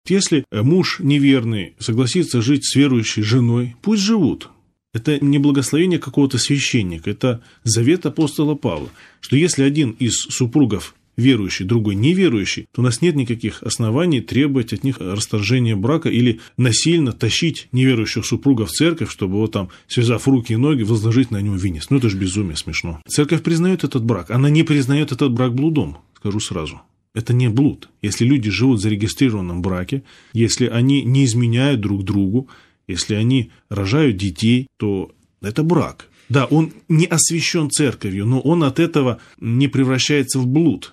Если муж неверный согласится жить с верующей женой, пусть живут. Это не благословение какого-то священника, это завет апостола Павла, что если один из супругов верующий, другой неверующий, то у нас нет никаких оснований требовать от них расторжения брака или насильно тащить неверующих супругов в церковь, чтобы его там, связав руки и ноги, возложить на него венец. Ну это же безумие, смешно. Церковь признает этот брак, она не признает этот брак блудом, скажу сразу. Это не блуд. Если люди живут в зарегистрированном браке, если они не изменяют друг другу, если они рожают детей, то это брак. Да, он не освящен церковью, но он от этого не превращается в блуд.